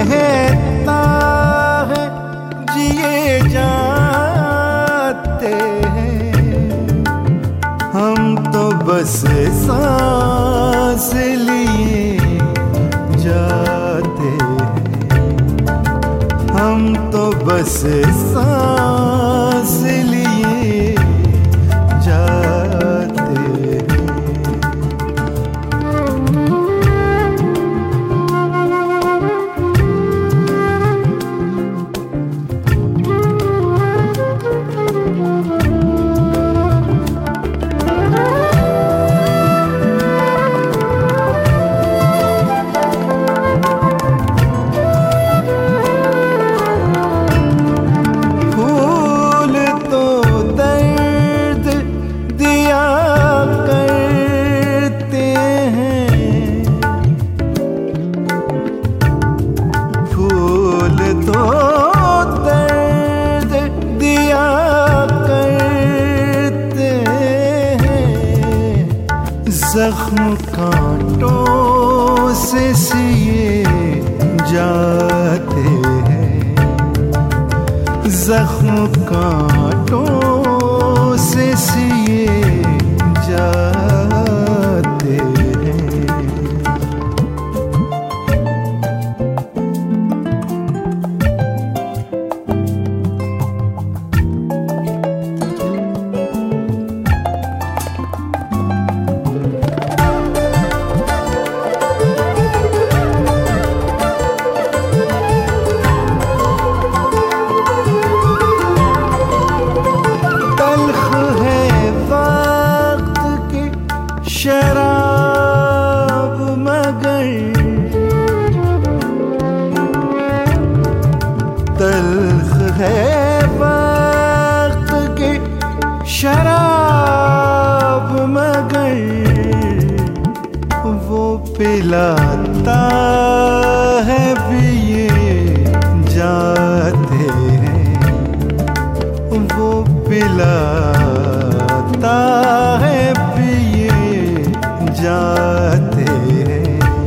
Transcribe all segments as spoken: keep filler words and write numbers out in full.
कहता है जिए जाते हैं, हम तो बस सांस लिए जाते हैं, हम तो बस सांस लिए जाते हैं। जख्म कांटों से सिए जाते हैं, जख्म कांटों से सिए जाते हैं। शराब मगर तल्ख है वक्त की शराब मगर वो पिलाता है पिए जाते हैं, वो पिलाता है जाते हैं।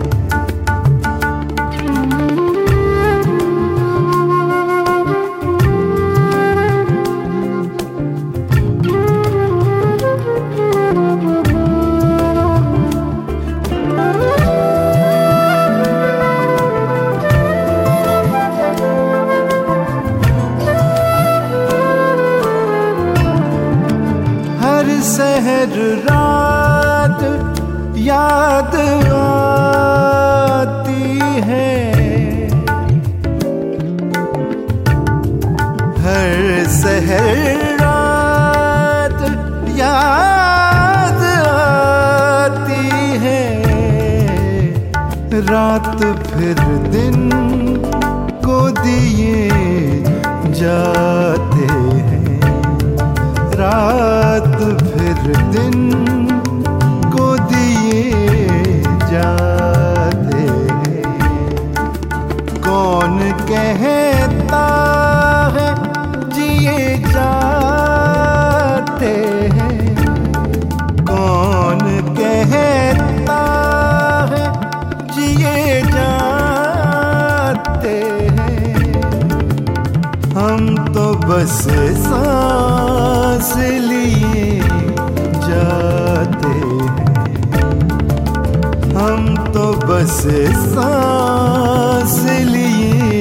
हर सहर रात याद आती है, हर सहर रात याद आती है, रात फिर दिन को दिए जाते हैं, रात फिर दिन को दिए जाते हैं। कौन कहता है जिए जाते हैं, कौन कहता है जिए जाते हैं, हम तो बस सांस लिए जाते हैं, हम तो बस सांस लिए